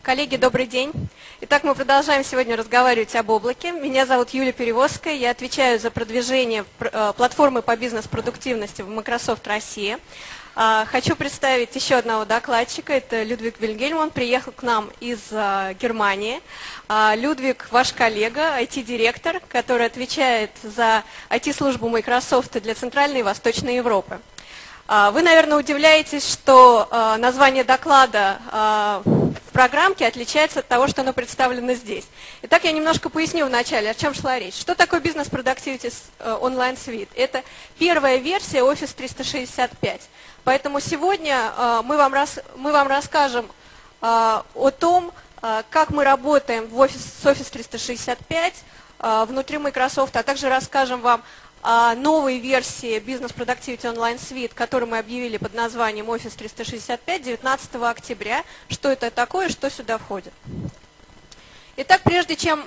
Коллеги, добрый день. Итак, мы продолжаем сегодня разговаривать об облаке. Меня зовут Юлия Перевозская, я отвечаю за продвижение платформы по бизнес-продуктивности в Microsoft Россия. Хочу представить еще одного докладчика, это Людвиг Вильгельм, он приехал к нам из Германии. Людвиг ваш коллега, IT-директор, который отвечает за IT-службу Microsoft для Центральной и Восточной Европы. Вы, наверное, удивляетесь, что название доклада в программке отличается от того, что оно представлено здесь. Итак, я немножко поясню вначале, о чем шла речь. Что такое Business Productivity Online Suite? Это первая версия Office 365. Поэтому сегодня мы вам расскажем о том, как мы работаем с Office 365 внутри Microsoft, а также расскажем вам о новой версии Business Productivity Online Suite, которую мы объявили под названием Office 365 19 октября. Что это такое, что сюда входит. Итак, прежде чем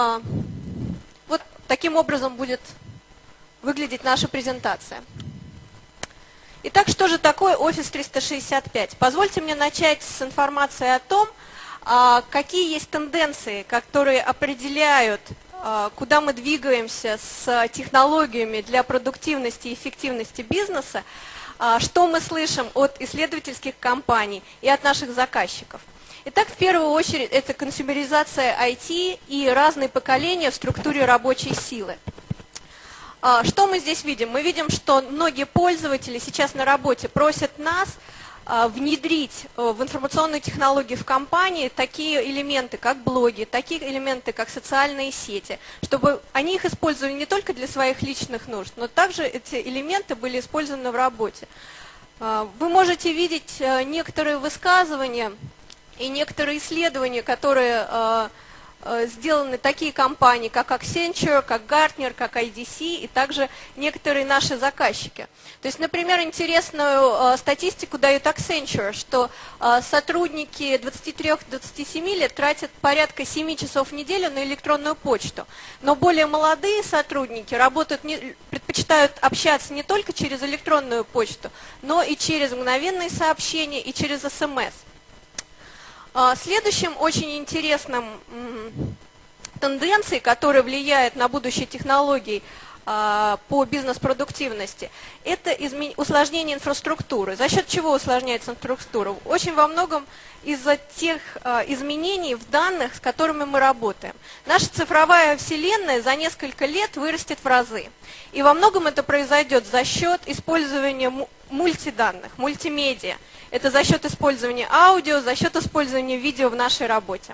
вот таким образом будет выглядеть наша презентация. Итак, что же такое Office 365? Позвольте мне начать с информации о том, какие есть тенденции, которые определяют, куда мы двигаемся с технологиями для продуктивности и эффективности бизнеса, что мы слышим от исследовательских компаний и от наших заказчиков. Итак, в первую очередь, это консюмеризация IT и разные поколения в структуре рабочей силы. Что мы здесь видим? Мы видим, что многие пользователи сейчас на работе просят нас внедрить в информационные технологии в компании такие элементы, как блоги, такие элементы, как социальные сети, чтобы они их использовали не только для своих личных нужд, но также эти элементы были использованы в работе. Вы можете видеть некоторые высказывания и некоторые исследования, которые сделаны такие компании, как Accenture, как Gartner, как IDC и также некоторые наши заказчики. То есть, например, интересную статистику дает Accenture, что сотрудники 23-27 лет тратят порядка 7 часов в неделю на электронную почту. Но более молодые сотрудники предпочитают общаться не только через электронную почту, но и через мгновенные сообщения и через СМС. Следующим очень интересным тенденцией, которая влияет на будущее технологий по бизнес-продуктивности, это усложнение инфраструктуры. За счет чего усложняется инфраструктура? Очень во многом из-за тех изменений в данных, с которыми мы работаем. Наша цифровая вселенная за несколько лет вырастет в разы. И во многом это произойдет за счет использования мультиданных, мультимедиа. Это за счет использования аудио, за счет использования видео в нашей работе.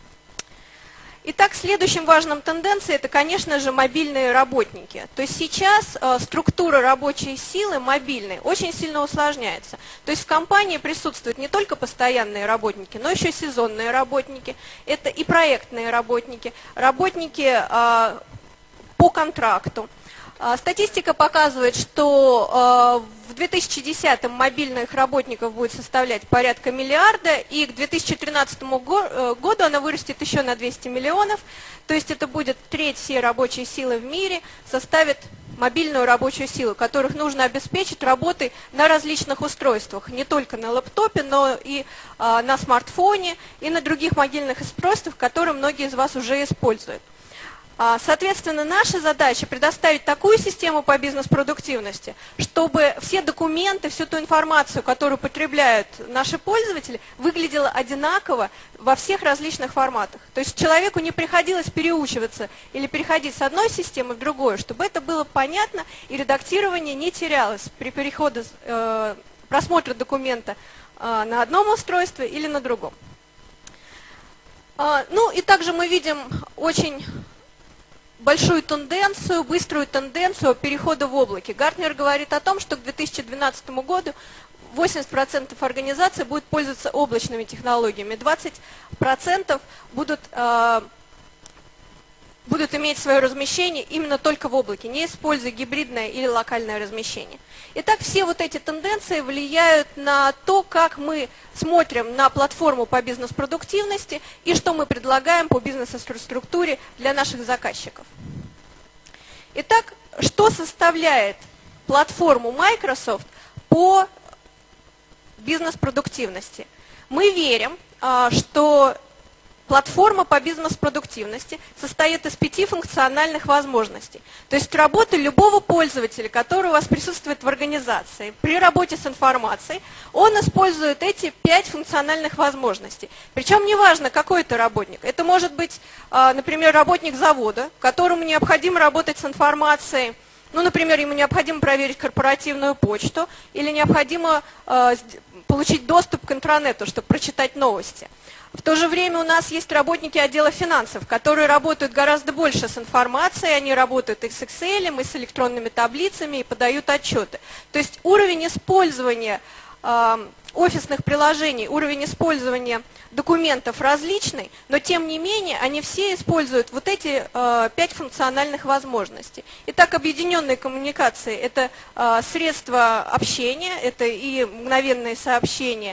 Итак, следующим важным тенденцией это, конечно же, мобильные работники. То есть сейчас структура рабочей силы мобильной очень сильно усложняется. То есть в компании присутствуют не только постоянные работники, но еще сезонные работники. Это и проектные работники, работники по контракту. Статистика показывает, что в 2010-м мобильных работников будет составлять порядка миллиарда, и к 2013 году она вырастет еще на 200 миллионов, то есть это будет треть всей рабочей силы в мире, составит мобильную рабочую силу, которых нужно обеспечить работой на различных устройствах, не только на лэптопе, но и на смартфоне, и на других мобильных устройствах, которые многие из вас уже используют. Соответственно, наша задача предоставить такую систему по бизнес-продуктивности, чтобы все документы, всю ту информацию, которую потребляют наши пользователи, выглядела одинаково во всех различных форматах. То есть человеку не приходилось переучиваться или переходить с одной системы в другую, чтобы это было понятно и редактирование не терялось при переходе просмотра документа на одном устройстве или на другом. Ну и также мы видим очень большую тенденцию, быструю тенденцию перехода в облаке. Гартнер говорит о том, что к 2012 году 80% организаций будут пользоваться облачными технологиями, 20% будут иметь свое размещение именно только в облаке, не используя гибридное или локальное размещение. Итак, все вот эти тенденции влияют на то, как мы смотрим на платформу по бизнес-продуктивности и что мы предлагаем по бизнес-инфраструктуре для наших заказчиков. Итак, что составляет платформу Microsoft по бизнес-продуктивности? Мы верим, что платформа по бизнес-продуктивности состоит из 5 функциональных возможностей. То есть работа любого пользователя, который у вас присутствует в организации, при работе с информацией, он использует эти 5 функциональных возможностей. Причем неважно, какой это работник. Это может быть, например, работник завода, которому необходимо работать с информацией. Ну, например, ему необходимо проверить корпоративную почту или необходимо получить доступ к интранету, чтобы прочитать новости. В то же время у нас есть работники отдела финансов, которые работают гораздо больше с информацией, они работают и с Excel, и с электронными таблицами, и подают отчеты. То есть уровень использования офисных приложений, уровень использования документов различный, но тем не менее они все используют вот эти 5 функциональных возможностей. Итак, объединенные коммуникации – это средства общения, это и мгновенные сообщения,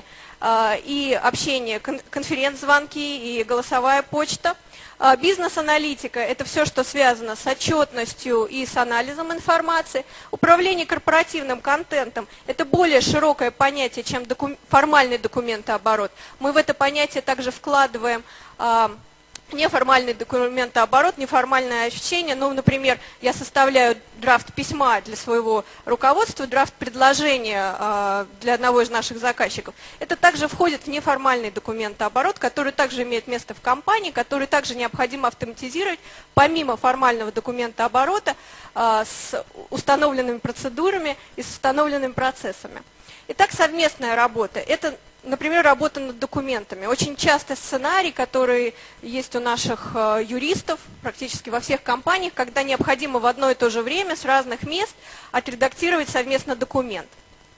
и общение, конференц-звонки, и голосовая почта. Бизнес-аналитика – это все, что связано с отчетностью и с анализом информации. Управление корпоративным контентом – это более широкое понятие, чем формальный документооборот. Мы в это понятие также вкладываем неформальный документооборот, неформальное общение. Ну, например, я составляю драфт письма для своего руководства, драфт предложения для одного из наших заказчиков. Это также входит в неформальный документооборот, который также имеет место в компании, который также необходимо автоматизировать помимо формального документооборота с установленными процедурами и с установленными процессами. Итак, совместная работа – это, например, работа над документами. Очень часто сценарий, который есть у наших юристов практически во всех компаниях, когда необходимо в одно и то же время с разных мест отредактировать совместно документ.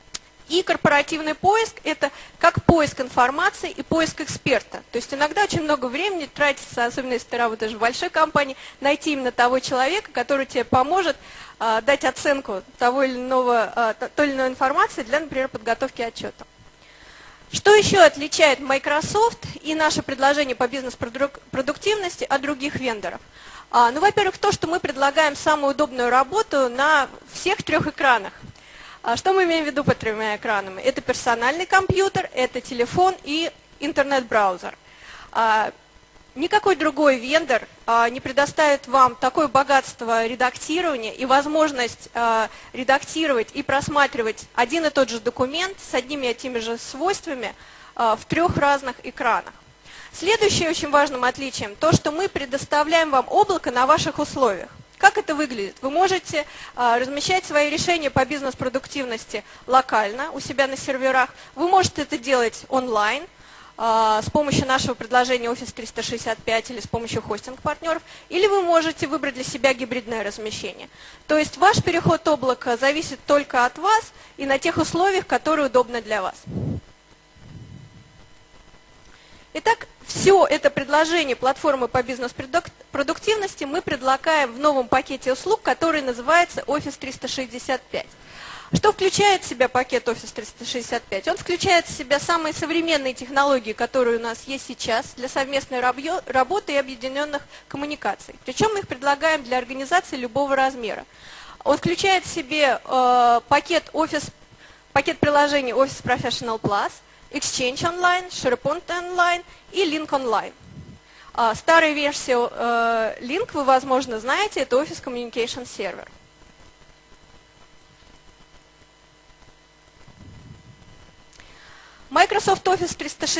И корпоративный поиск – это как поиск информации и поиск эксперта. То есть иногда очень много времени тратится, особенно если ты работаешь в большой компании, найти именно того человека, который тебе поможет дать оценку той или иной информации для, например, подготовки отчета. Что еще отличает Microsoft и наше предложение по бизнес-продуктивности от других вендоров? Ну, во-первых, то, что мы предлагаем самую удобную работу на всех 3 экранах. Что мы имеем в виду под 3 экранами? Это персональный компьютер, это телефон и интернет-браузер. Никакой другой вендор не предоставит вам такое богатство редактирования и возможность редактировать и просматривать один и тот же документ с одними и теми же свойствами в 3 разных экранах. Следующее очень важным отличием – то, что мы предоставляем вам облако на ваших условиях. Как это выглядит? Вы можете размещать свои решения по бизнес-продуктивности локально у себя на серверах. Вы можете это делать онлайн с помощью нашего предложения Office 365 или с помощью хостинг-партнеров. Или вы можете выбрать для себя гибридное размещение. То есть ваш переход облака зависит только от вас и на тех условиях, которые удобны для вас. Итак, все это предложение платформы по бизнес-продуктивности мы предлагаем в новом пакете услуг, который называется Office 365. Что включает в себя пакет Office 365? Он включает в себя самые современные технологии, которые у нас есть сейчас для совместной работы и объединенных коммуникаций. Причем мы их предлагаем для организации любого размера. Он включает в себе пакет приложений Office Professional Plus, Exchange Online, SharePoint Online и Link Online. Старая версия Link, вы, возможно, знаете, это Office Communication Server. Microsoft Office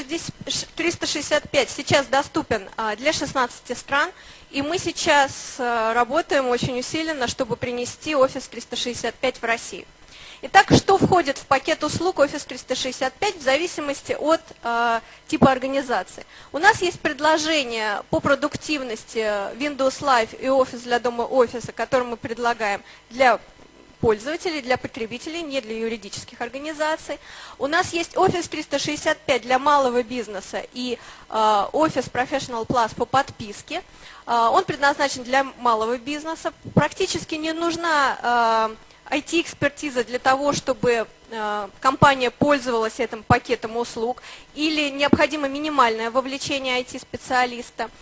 365 сейчас доступен для 16 стран, и мы сейчас работаем очень усиленно, чтобы принести Office 365 в Россию. Итак, что входит в пакет услуг Office 365 в зависимости от типа организации? У нас есть предложение по продуктивности Windows Live и Office для дома офиса, который мы предлагаем для пользователей, для потребителей, не для юридических организаций. У нас есть Office 365 для малого бизнеса и Office Professional Plus по подписке. Он предназначен для малого бизнеса. Практически не нужна IT-экспертиза для того, чтобы компания пользовалась этим пакетом услуг, или необходимо минимальное вовлечение IT-специалиста.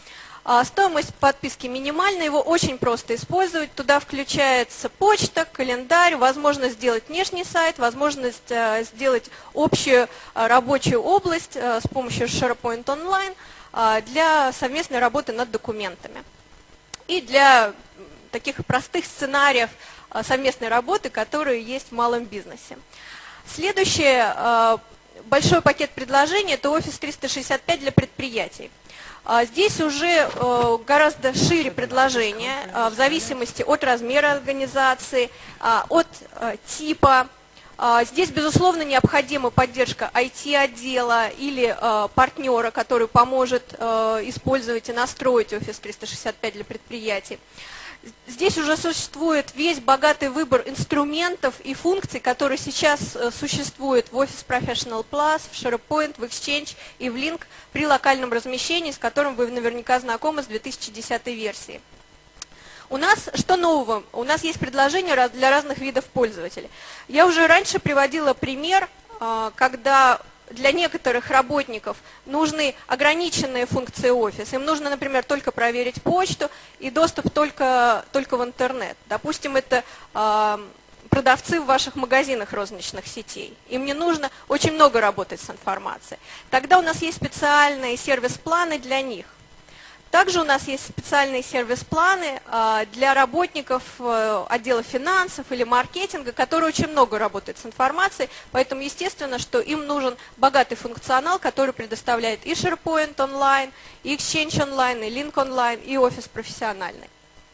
Стоимость подписки минимальная, его очень просто использовать. Туда включается почта, календарь, возможность сделать внешний сайт, возможность сделать общую рабочую область с помощью SharePoint Online для совместной работы над документами. И для таких простых сценариев совместной работы, которые есть в малом бизнесе. Следующее, большой пакет предложений, это Office 365 для предприятий. Здесь уже гораздо шире предложения в зависимости от размера организации, от типа. Здесь, безусловно, необходима поддержка IT-отдела или партнера, который поможет использовать и настроить Office 365 для предприятий. Здесь уже существует весь богатый выбор инструментов и функций, которые сейчас существуют в Office Professional Plus, в SharePoint, в Exchange и в Lync при локальном размещении, с которым вы наверняка знакомы с 2010 версии. У нас что нового? У нас есть предложения для разных видов пользователей. Я уже раньше приводила пример, когда для некоторых работников нужны ограниченные функции офиса. Им нужно, например, только проверить почту и доступ только в интернет. Допустим, это продавцы в ваших магазинах розничных сетей. Им не нужно очень много работать с информацией. Тогда у нас есть специальные сервис-планы для них. Также у нас есть специальные сервис-планы для работников отдела финансов или маркетинга, которые очень много работают с информацией, поэтому естественно, что им нужен богатый функционал, который предоставляет и SharePoint онлайн, и Exchange онлайн, и Lync онлайн, и Office профессиональный.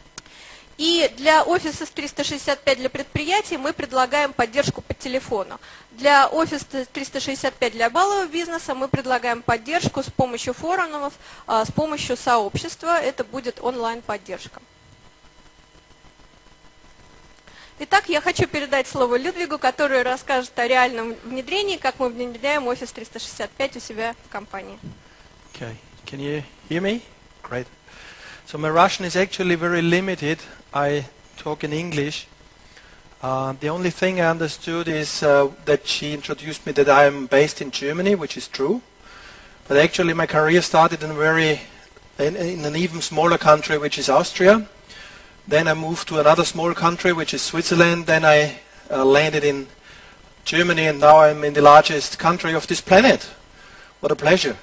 И для Office 365 для предприятий мы предлагаем поддержку по телефону. Для Office 365 для баллового бизнеса мы предлагаем поддержку с помощью форумов, с помощью сообщества. Это будет онлайн-поддержка. Итак, я хочу передать слово Людвигу, который расскажет о реальном внедрении, как мы внедряем Office 365 у себя в компании. Okay. Can you hear me? Great. So my Russian is actually very limited. I talk in English. The only thing I understood is that she introduced me that I am based in Germany, which is true. But actually my career started in an even smaller country, which is Austria. Then I moved to another small country, which is Switzerland. Then I landed in Germany, and now I'm in the largest country of this planet. What a pleasure.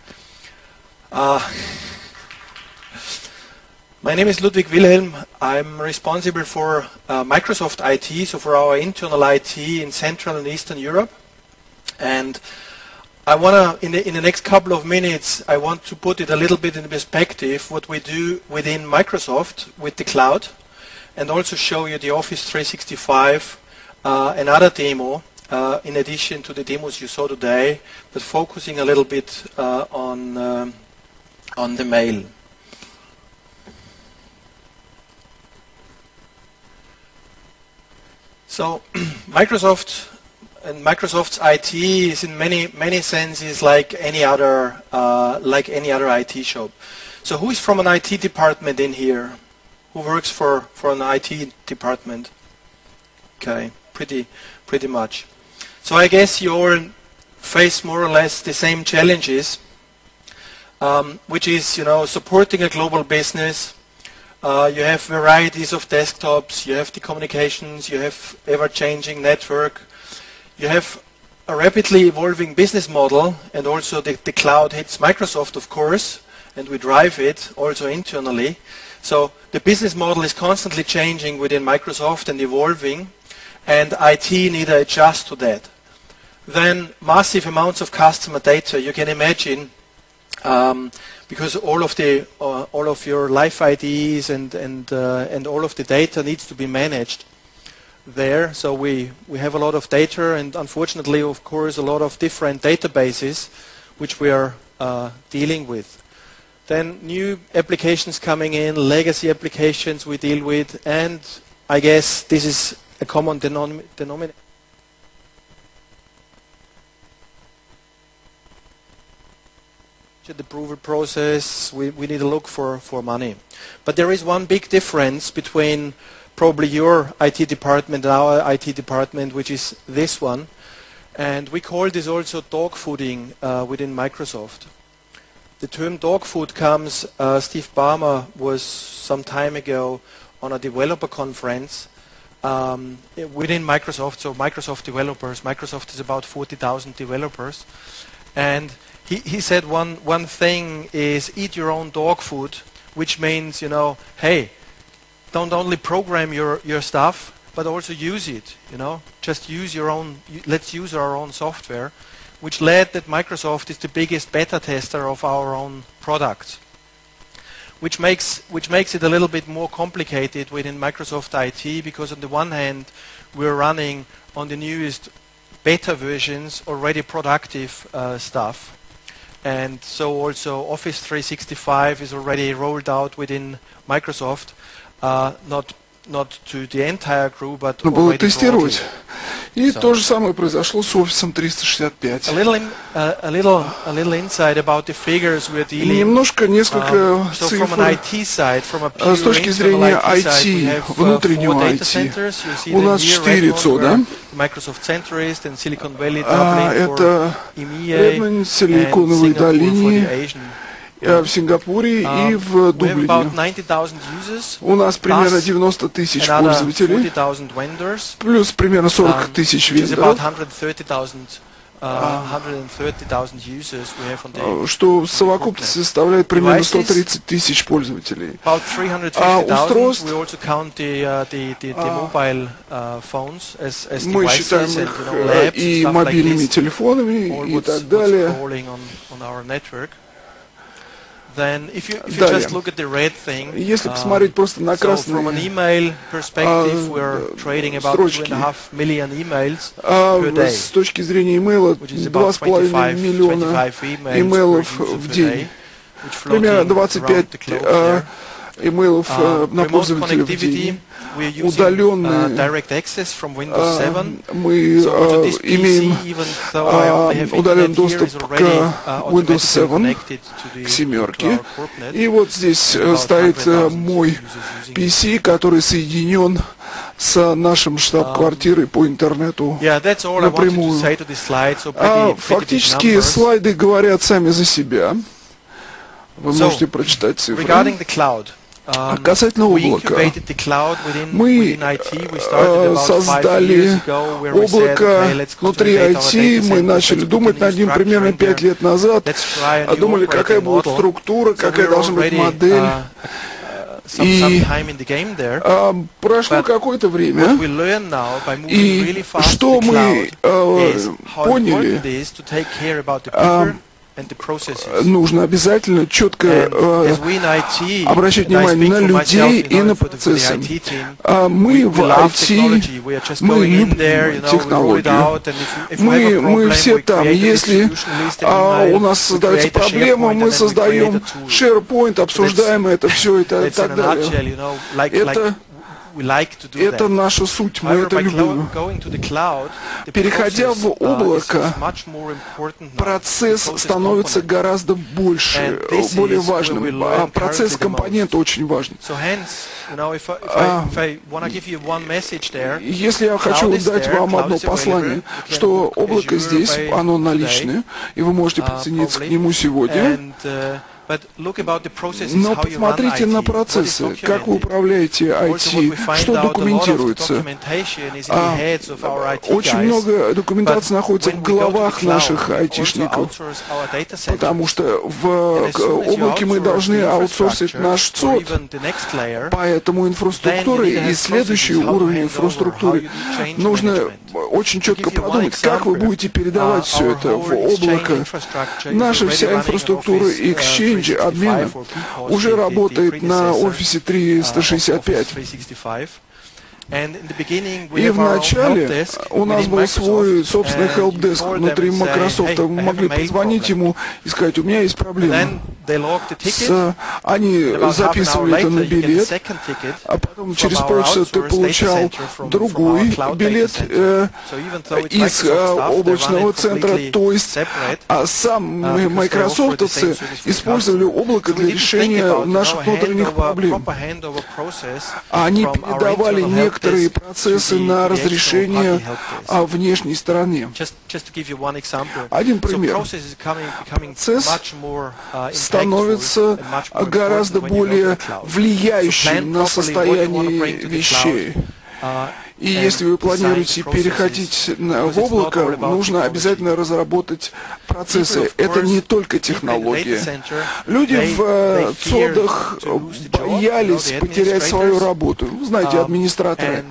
My name is Ludwig Wilhelm. I'm responsible for Microsoft IT, so for our internal IT in Central and Eastern Europe. And I want to, in the next couple of minutes, I want to put it a little bit in perspective what we do within Microsoft with the cloud, and also show you the Office 365, another demo, in addition to the demos you saw today, but focusing a little bit on the mail. So Microsoft's IT is in many senses like any other IT shop. So who is from an IT department in here? Who works for an IT department? Okay, pretty much. So I guess you all face more or less the same challenges, which is, supporting a global business. You have varieties of desktops, you have the communications, you have ever-changing network, you have a rapidly evolving business model, and also the cloud hits Microsoft, of course, and we drive it also internally. So the business model is constantly changing within Microsoft and evolving, and IT need to adjust to that. Then massive amounts of customer data, you can imagine, because all of your life IDs and all of the data needs to be managed there. So we have a lot of data, and unfortunately, of course, a lot of different databases which we are dealing with. Then new applications coming in, legacy applications we deal with, and I guess this is a common denominator. The approval process, we need to look for money. But there is one big difference between probably your IT department and our IT department, which is this one. And we call this also dog fooding within Microsoft. the term dog food comes, Steve Ballmer was some time ago on a developer conference within Microsoft, so Microsoft developers. Microsoft is about 40,000 developers. And he said one thing is eat your own dog food, which means, hey, don't only program your stuff, but also use it, just use your own, let's use our own software, which led that Microsoft is the biggest beta tester of our own products, which makes it a little bit more complicated within Microsoft IT, because on the one hand, we're running on the newest beta versions already productive stuff. And so also Office 365 is already rolled out within Microsoft, not to the entire crew, but было тестировать. И то же самое произошло с Office 365. A little insight about the figures we're dealing. Несколько So цифр. from an IT side, from a pure С точки internal зрения IT side, we IT, have внутреннего 4 data IT, centers. You see у them нас here, 4 Redmond, ЦО, да? where Microsoft Centrist and Silicon Valley Dublin Это for EMEA Redmond, and Силиконовой Singapore for долине, the Asian. в Сингапуре и в We have Дублине. about 90,000 users, У нас примерно plus 90 тысяч another пользователей, 40,000 vendors, плюс примерно 40 тысяч which is about вендоров, 130,000 users we have on the что в совокупности составляет примерно 130 тысяч пользователей. about 350,000. устройств We also count the mobile phones as мы devices считаем and их labs и and stuff like мобильными this. телефонами All и what's так далее. crawling on our network. Then if you Далее. just look at the red thing, Если посмотреть просто на so from an красные, email perspective, we're trading about строчки. 2.5 million emails per day, с точки зрения имейла, which is about 2,5 миллиона 25 имейлов per user в per день. day, which floating Примерно around 25 the globe there. имейлов на Remote пользователя в connectivity, день. we're using Удаленные, direct access from Windows 7. мы So to this имеем PC, even though I only have удаленный internet here, доступ is к already Windows automatically 7, connected to к the семерке. to our CorpNet. И вот здесь About стоит 100,000 мой users using PC, который соединен с нашим штаб-квартирой по интернету Yeah, that's all I wanted to напрямую. say to this slide. So pretty big Фактически numbers. слайды говорят сами за себя. Вы So, можете прочитать цифры. Regarding the cloud, Касательно we облака. incubated the cloud Мы within IT. We started about 5 years создали ago, where we said, облако okay, let's внутри consolidate our IT. data Мы centers, начали let's put думать a над new ним примерно structure in 5 there. лет назад. Let's try a new Думали, какая operating будет model. структура, So какая we're должна быть already, модель. some time in the game there. Прошло But какое-то What время, we learn now by moving и really fast что to the мы cloud is how поняли, important it is to take care about the people and the processes. нужно обязательно четко And as we in IT, обращать and I внимание speak на for людей myself, и на for the процессы. IT team, Мы we в love IT, technology. We are just мы going in любим there, we roll it технологию. out, and if we have a Мы problem, все we там. create a Если distribution list, an email, у нас we создается create a проблема, SharePoint, мы and then we create создаем a tool. SharePoint, обсуждаем это все и That's in так a далее. nutshell, like Это we like to do Это that. наша суть, мы However, это by любим. going to the cloud, the Переходя process, в облако, is much more important now. процесс The process становится component. гораздо больше, And this более is where we важным. learn Процесс currently the компонента очень важен. So hence, if I want to give you one message there, Если я хочу cloud is дать there, вам cloud одно is послание, available. You can что book облако Azure здесь, by оно today, наличное, и вы можете присоединиться к probably. нему сегодня. But look about the processes, Но how you run посмотрите IT, на what is процессы, как вы documented. управляете Also, what IT, we find что out, a lot of документируется. documentation is in the heads of our IT Очень guys. много документации But находится when в we go to the головах cloud, наших we also айтишников, outsource our data centers. потому что в And as soon as you облаке мы outsource должны the аутсорсить infrastructure, наш or ЦОД, even the next layer, поэтому инфраструктуры then you need to и have следующий processes, how to уровень hand over, инфраструктуры how you do change нужно management. очень четко To give you one продумать, как вы example, будете передавать все our это whole в exchange облако. infrastructure is Наша already вся running on инфраструктура Office, эксченджа, 365 обмена or Keypoint, уже the работает на predecessor, Office Office 365. 365. And in the beginning we И have в our own начале helpdesk у нас within был свой Microsoft, собственный and you helpdesk call them внутри and say, Microsoft. "Hey, Мы I have могли a mail позвонить problem." ему и сказать, у меня есть And проблема. then they log the ticket. Они About half an hour записывали это later, на you get the билет, second ticket а потом from через our полчаса ты outsourced получал data center from другой our cloud билет data center. So even though it's из Microsoft stuff, they run облачного it центра. completely То есть separate. сам Because they offer the майкрософтовцы same service for the использовали customer. облако So we для need to think решения about, наших внутренних проблем. proper handover process Они from our передавали internal некоторые некоторые access to процессы the на external разрешение party help desk. внешней стороне. Just to give you one example. Один So пример. process is becoming Процесс much more impactful становится and much more гораздо important when you work более in the cloud. влияющим So plan на properly what you want to состояние bring to the вещей. cloud. И если вы планируете переходить в облако, нужно обязательно разработать процессы. Это не только технология. Люди в ЦОДах боялись потерять свою работу. Вы знаете, администраторы.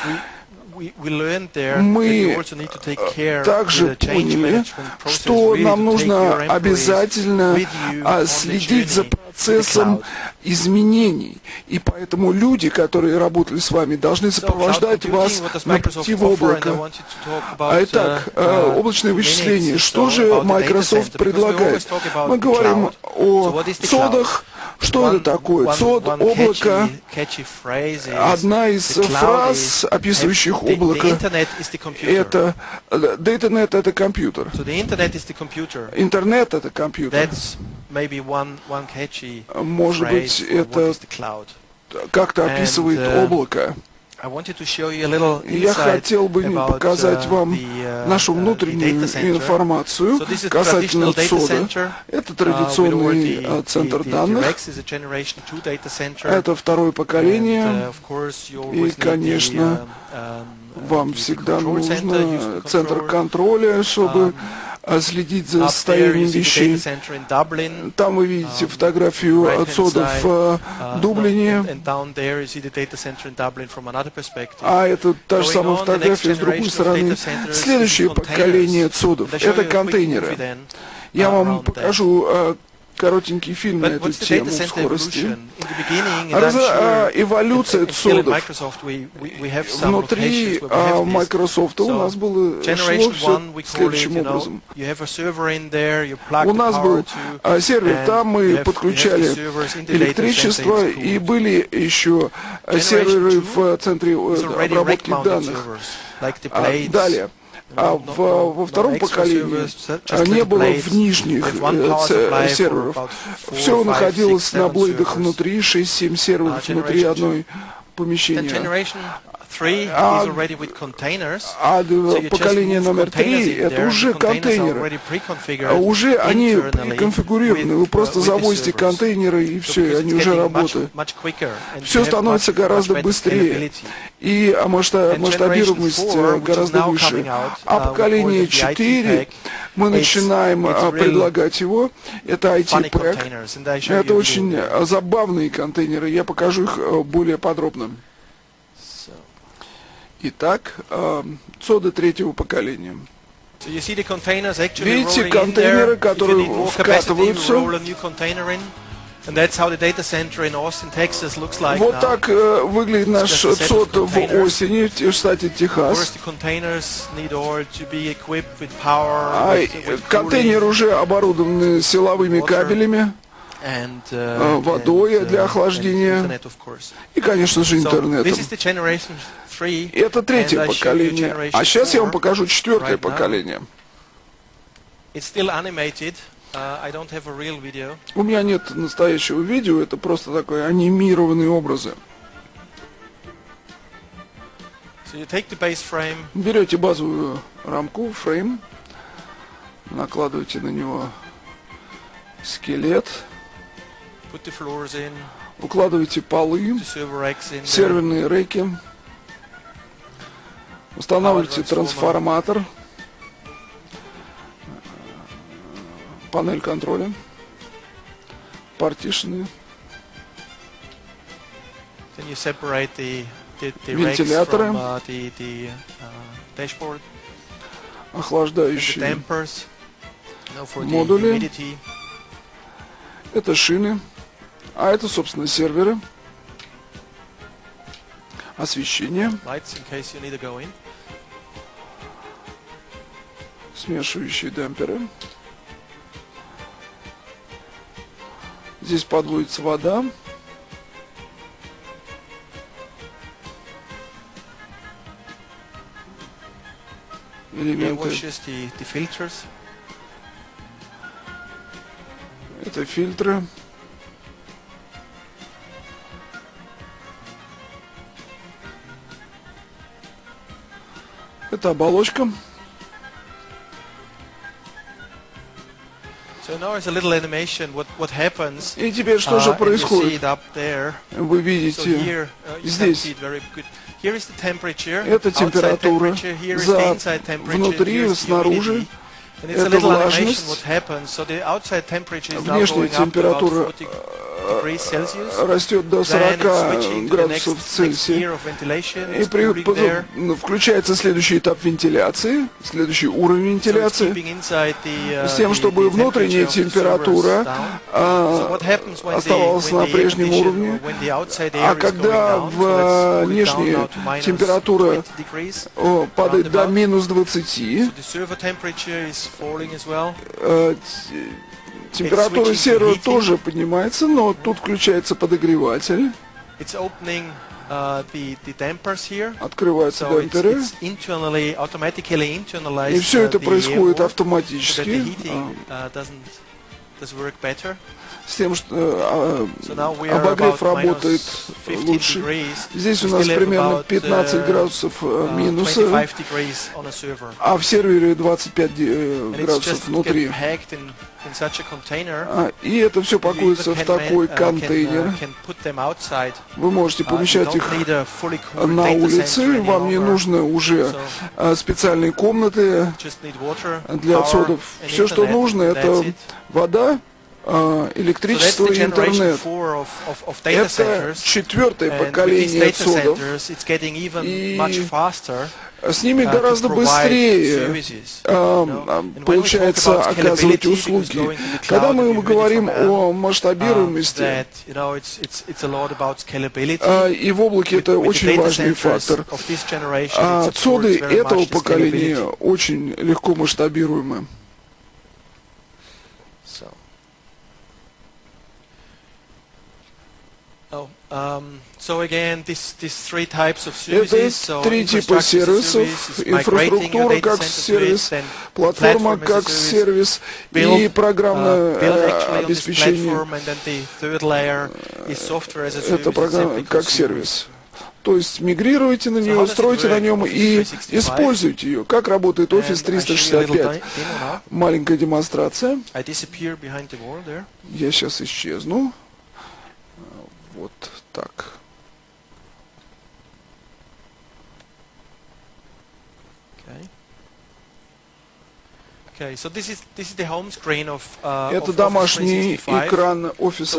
Мы также поняли, что нам нужно обязательно следить за процессом изменений. И поэтому люди, которые работали с вами, должны сопровождать вас на пути в облако. Итак, облачное вычисление. Что же Microsoft предлагает? Мы говорим о ЦОДах. Что это такое? ЦОД, облако. Одна из фраз, описывающих облако, это DataNet — это компьютер. Интернет — это компьютер. Может быть, это как-то описывает облако. Я хотел бы показать вам нашу внутреннюю информацию касательно ЦОДа. Это традиционный центр данных. Это второе поколение. И, конечно, вам всегда нужно центр контроля, чтобы следить за состоянием вещей. Там вы видите фотографию ЦОДов в Дублине. А это та же самая фотография с другой стороны. Следующее поколение ЦОДов — это контейнеры. Я вам покажу коротенький фильм на эту тему в скорости. Эволюция ЦОДов. Внутри Microsoft у нас шло все следующим образом. У нас был сервер, там мы подключали электричество, и были еще серверы в центре обработки данных. Далее. Во втором поколении не было внешних серверов. Все находилось на блейдах внутри, 6-7 серверов внутри одной помещения. Поколение номер 3 — это уже контейнеры. Уже они приконфигурированы. Вы просто завозите контейнеры, и все, и они уже работают. Все становится гораздо быстрее. И масштабируемость гораздо выше. А поколение 4, мы начинаем предлагать его. Это IT-пэк. Это очень забавные контейнеры. Я покажу их более подробно. Итак, ЦОДы третьего поколения. Видите контейнеры, которые вкатываются. Вот так выглядит наш ЦОД в Остине, в штате Техас. Контейнер уже оборудован силовыми кабелями, водой для охлаждения и, конечно же, интернетом. Это третье поколение. А сейчас я вам покажу четвертое поколение. У меня нет настоящего видео, это просто такое анимированные образы. Берете базовую рамку, фрейм, накладываете на него скелет, укладываете полы, серверные рэки, устанавливаете трансформатор, панель контроля, партишны, вентиляторы, охлаждающие модули, это шины, а это, собственно, серверы, освещение, смешивающие демпферы. Здесь подводится вода. Элементы. Это фильтры. Это оболочка. So now it's a little animation. What happens? И теперь что же происходит? Вы видите здесь. Это температура внутри, снаружи. Это влажность. Внешняя температура растет до 40 градусов Цельсия. И включается следующий этап вентиляции, следующий уровень вентиляции, с тем, чтобы внутренняя температура оставалась на прежнем уровне. А когда внешняя температура падает до минус 20, температура сервера тоже поднимается, но тут включается подогреватель. Открываются демпферы. И все это происходит автоматически. С тем, что обогрев работает лучше. Здесь у нас примерно 15 градусов минуса, а в сервере 25 градусов внутри. И это все пакуется в такой контейнер. Вы можете помещать их на улице. Вам не нужно уже специальные комнаты для отсюда. Все, что нужно, это вода, электричество и интернет. Это четвертое поколение отсюдов. И с ними гораздо быстрее получается оказывать услуги. Когда мы говорим о масштабируемости, и в облаке это очень важный фактор, отсюда этого поколения очень легко масштабируемы. Это три типа сервисов: инфраструктура как сервис, платформа как сервис и программное обеспечение. Это программа как сервис. То есть мигрируйте на нее, стройте на нем и используйте ее. Как работает Office 365? Маленькая демонстрация. Я сейчас исчезну. Вот так. Это домашний экран Office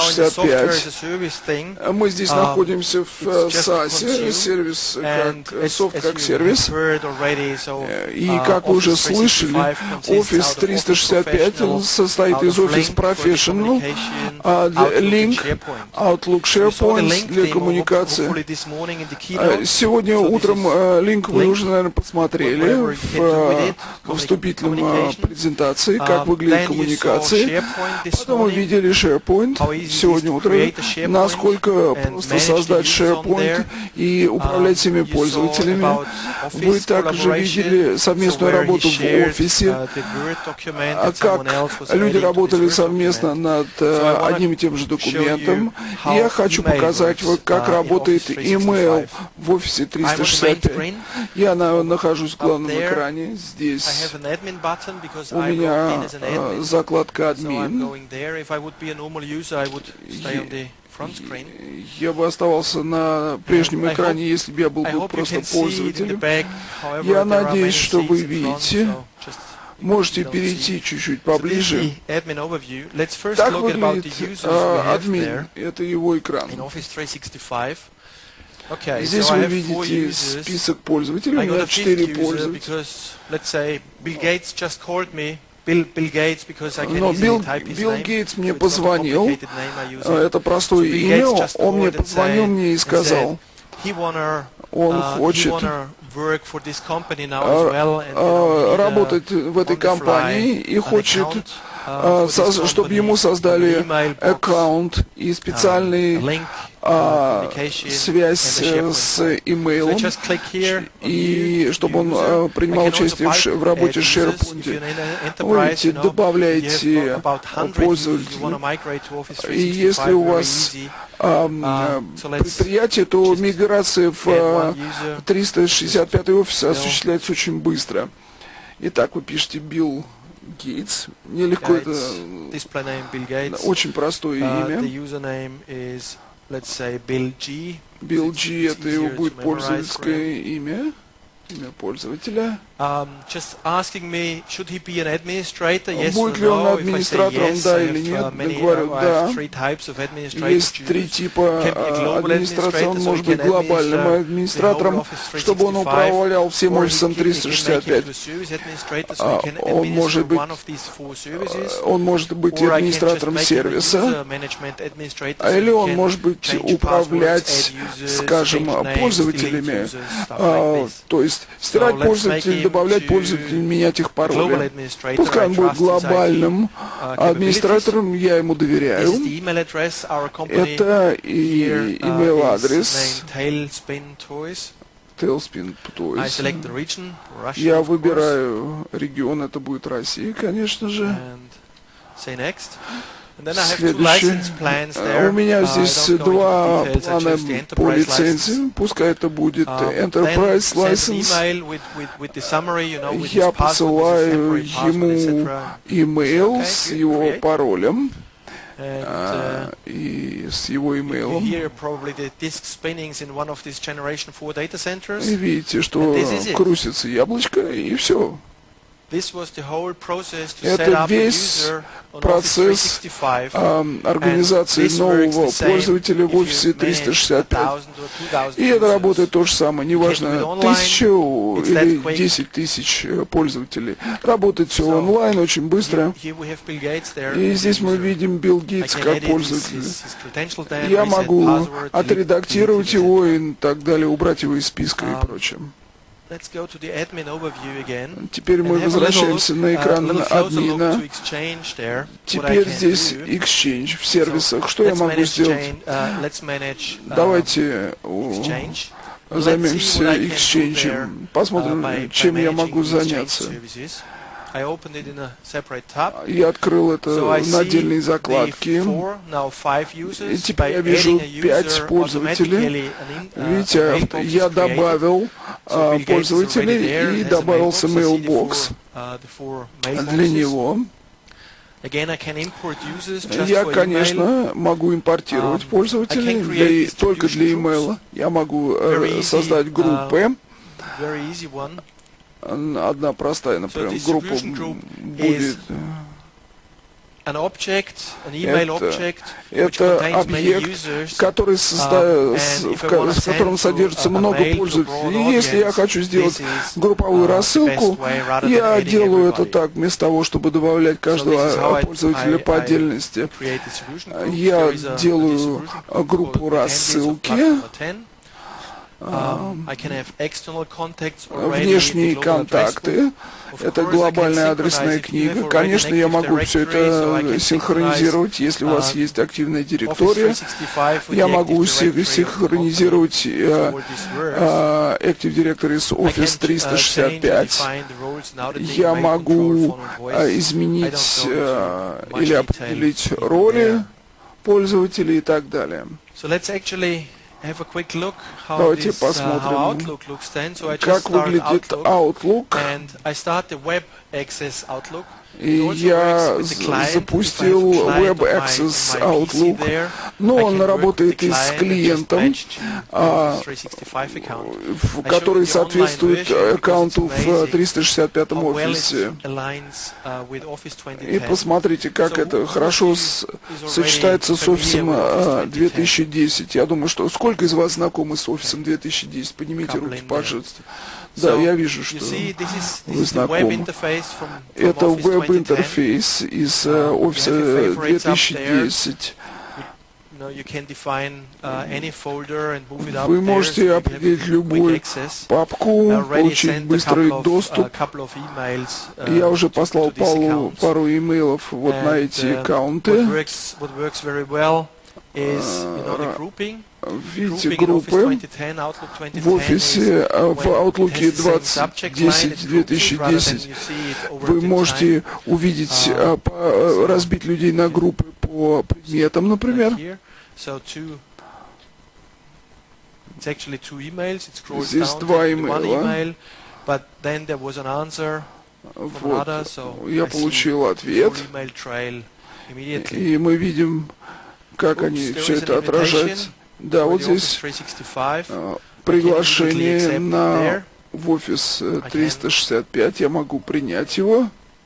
365. Мы здесь находимся в SaaS, сервис софт как сервис. И как вы уже слышали, Office 365 состоит из Office Professional, Link, Outlook, SharePoint для коммуникации. Сегодня утром Link вы уже, наверное, посмотрели в вступительном презентации, как выглядят коммуникации. Потом мы видели SharePoint сегодня утром, насколько просто создать SharePoint и управлять всеми пользователями. Вы также видели совместную работу в офисе, как люди работали совместно над одним и тем же документом. И я хочу показать, как работает email в Office 365. Я нахожусь в главном экране здесь. У меня закладка админ. Я бы оставался на прежнем экране, если бы я был бы просто пользователем. Я надеюсь, что вы видите. Можете перейти чуть-чуть поближе. Так выглядит админ. Это его экран. Здесь вы видите список пользователей. У меня 4 пользователя. Но Билл Гейтс мне позвонил. Это простое имя. Он мне позвонил мне и сказал, он хочет работать в этой компании и хочет, чтобы ему создали аккаунт и специальный связь с имейлом, и чтобы он принимал участие в работе с SharePoint. Вы видите, добавляете пользователей. И если у вас предприятие, то миграция в 365 офис осуществляется очень быстро. Итак, вы пишете Билл Гейтс. Нелегко это, очень простое имя. Bill G, это его будет пользовательское имя пользователя. Будет ли он администратором, да или нет? Я говорю, да. Есть три типа администрации. Он может быть глобальным администратором, чтобы он управлял всем офисом 365. Он может быть и администратором сервиса, или он может быть управлять, скажем, пользователями, то есть стирать пользователей, добавлять пользователей, менять их пароли. Пускай он будет глобальным администратором, я ему доверяю. Это и email-адрес Tailspin Toys. Я выбираю регион, это будет Россия, конечно же. Следующее. У меня здесь два плана по лицензии. Пускай это будет Enterprise License. Я посылаю ему email с его паролем и с его имейлом. И видите, что крутится яблочко, и все. Это весь процесс организации нового пользователя в офисе 365. И это работает то же самое, неважно, 1000 или 10 тысяч пользователей. Работает все онлайн, очень быстро. И здесь мы видим Билл Гейтс как пользователь. Я могу отредактировать его и так далее, убрать его из списка и прочее. Теперь мы возвращаемся на экран админа. Теперь здесь Exchange в сервисах. Что я могу сделать? Давайте займемся Exchange. Посмотрим, чем я могу заняться. Я открыл это на отдельной закладке. И теперь я вижу 5 пользователей. Видите, я добавил пользователей и добавился mailbox для него. Я, конечно, могу импортировать пользователей только для email. Я могу создать группы. Одна простая, например, группа будет... Это объект, который в котором содержится много пользователей. И если я хочу сделать групповую рассылку, я делаю это так, вместо того, чтобы добавлять каждого пользователя по отдельности. Я делаю группу рассылки. Внешние контакты, это глобальная адресная книга. Конечно, я могу все это синхронизировать, если у вас есть активная директория. Я могу синхронизировать Active Directory с Office 365. Я могу изменить или определить роли пользователей и так далее. Давайте посмотрим, как выглядит Outlook. И я запустил Web Access Outlook, но он работает и с клиентом, который соответствует аккаунту в 365 офисе. И посмотрите, как это хорошо сочетается с офисом 2010. Я думаю, что сколько из вас знакомы с офисом 2010? Поднимите руки, пожалуйста. Да, я вижу, что вы знакомы. Это веб-интерфейс из офиса 2010. Вы можете определить любую папку, получить быстрый доступ. Я уже послал пару имейлов вот на эти аккаунты. Видите группы в офисе, в Outlook 2010, вы можете увидеть, разбить людей на группы по предметам, например. Здесь два имейла. Вот, я получил ответ, и мы видим, как они все это отражают. Да, вот здесь приглашение в офис 365, я могу принять его.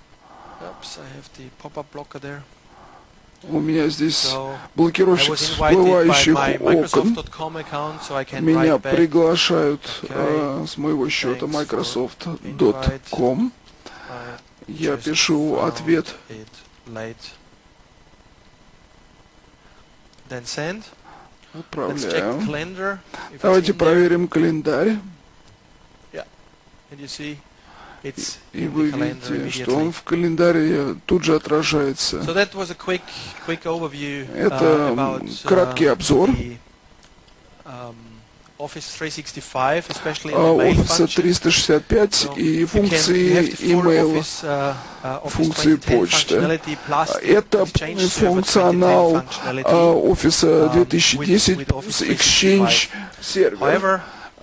У меня здесь блокировщик всплывающих окон. Меня приглашают с моего счета Microsoft.com. Я пишу ответ. Отправляю. Давайте проверим календарь. И вы видите, что он в календаре тут же отражается. Это краткий обзор Офиса 365 и функции email, функции почты. Это функционал Офиса 2010 с Exchange сервер.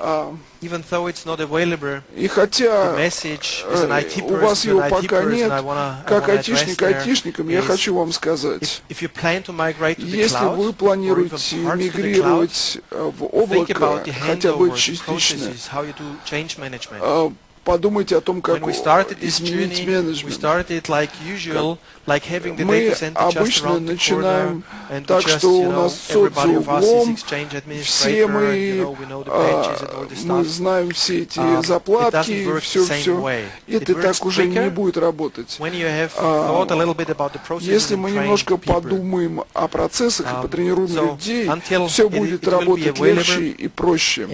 И хотя у вас его пока нет, как айтишникам, я хочу вам сказать, если вы планируете мигрировать в облако, хотя бы частично, подумайте о том, как изменить менеджмент. Мы обычно начинаем так, что у нас сот за углом, все мы знаем все эти заплатки, все. Это так уже не будет работать. Если мы немножко подумаем о процессах и потренируем людей, все будет работать легче и проще.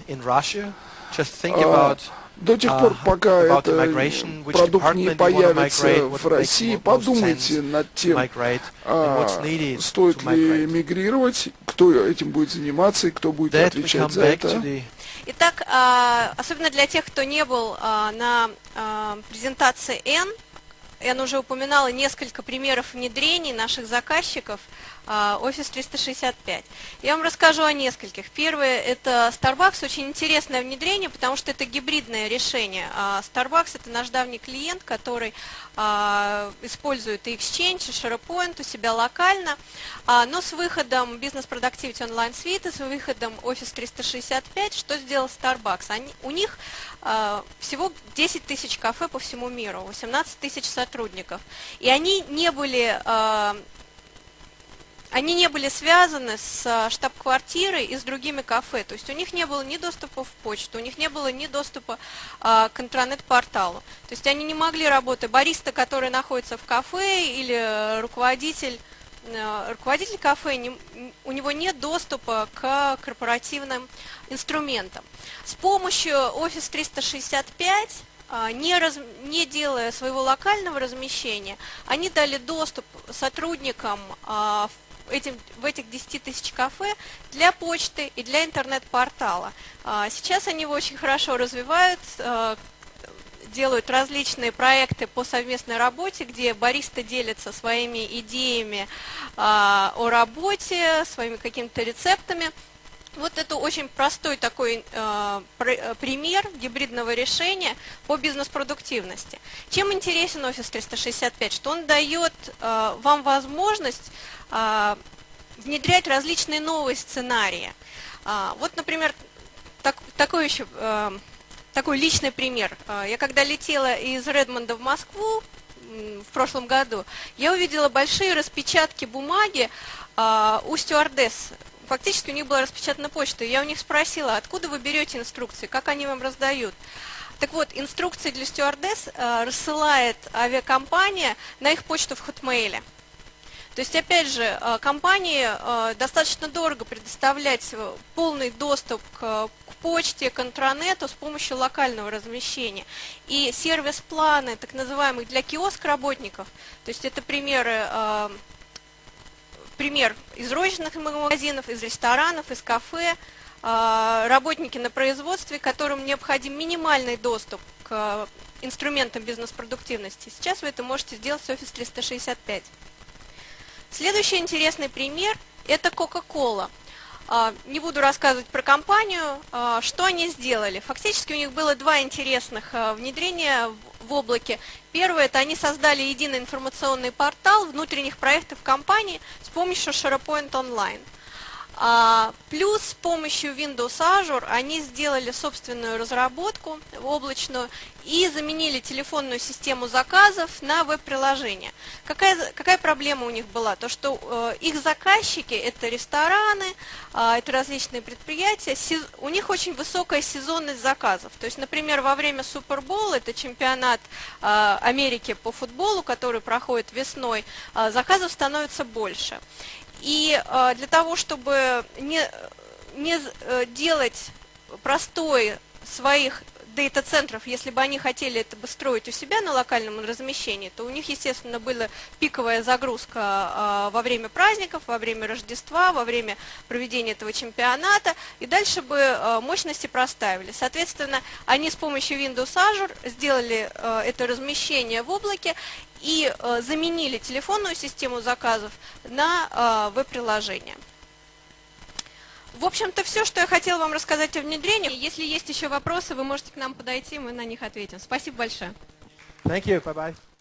До тех пор, пока этот продукт не появится в России, подумайте над тем, стоит ли мигрировать, кто этим будет заниматься и кто будет отвечать за это. Итак, особенно для тех, кто не был на презентации N уже упоминала несколько примеров внедрений наших заказчиков Office 365. Я вам расскажу о нескольких. Первое – это Starbucks, очень интересное внедрение, потому что это гибридное решение. Starbucks – это наш давний клиент, который использует и Exchange, и SharePoint у себя локально, но с выходом Business Productivity Online Suite, с выходом Office 365, что сделал Starbucks? У них всего 10 тысяч кафе по всему миру, 18 тысяч сотрудников, и они не были связаны с штаб-квартирой и с другими кафе. То есть у них не было ни доступа в почту, у них не было ни доступа к интранет-порталу. То есть они не могли работать. Бариста, который находится в кафе, или руководитель кафе, у него нет доступа к корпоративным инструментам. С помощью Office 365, не делая своего локального размещения, они дали доступ сотрудникам в этих 10 тысяч кафе для почты и для интернет-портала. Сейчас они его очень хорошо развивают, делают различные проекты по совместной работе, где баристы делятся своими идеями о работе, своими какими-то рецептами. Вот это очень простой такой пример гибридного решения по бизнес-продуктивности. Чем интересен Office 365? Что он дает вам возможность внедрять различные новые сценарии. Вот, например, такой личный пример. Я когда летела из Редмонда в Москву в прошлом году, я увидела большие распечатки бумаги у стюардесс. Фактически у них была распечатана почта. Я у них спросила, откуда вы берете инструкции, как они вам раздают. Так вот, инструкции для стюардесс рассылает авиакомпания на их почту в Hotmail. То есть, опять же, компании достаточно дорого предоставлять полный доступ к почте, к интранету с помощью локального размещения. И сервис-планы, так называемых для киоск-работников, то есть это примеры пример из розничных магазинов, из ресторанов, из кафе, работники на производстве, которым необходим минимальный доступ к инструментам бизнес-продуктивности. Сейчас вы это можете сделать с Office 365. Следующий интересный пример – это Coca-Cola. Не буду рассказывать про компанию, что они сделали. Фактически у них было два интересных внедрения в облаке. Первое – это они создали единый информационный портал внутренних проектов компании с помощью SharePoint Online. Плюс с помощью Windows Azure они сделали собственную разработку облачную и заменили телефонную систему заказов на веб-приложение. Какая проблема у них была? То, что их заказчики, это рестораны, это различные предприятия, у них очень высокая сезонность заказов. То есть, например, во время Супербола, это чемпионат Америки по футболу, который проходит весной, заказов становится больше. И для того, чтобы не делать простой своих дейта-центров, если бы они хотели это бы строить у себя на локальном размещении, то у них, естественно, была пиковая загрузка во время праздников, во время Рождества, во время проведения этого чемпионата, и дальше бы мощности простаивали. Соответственно, они с помощью Windows Azure сделали это размещение в облаке и заменили телефонную систему заказов на веб-приложение. В общем-то, все, что я хотела вам рассказать о внедрении. Если есть еще вопросы, вы можете к нам подойти, мы на них ответим. Спасибо большое. Thank you. Bye-bye.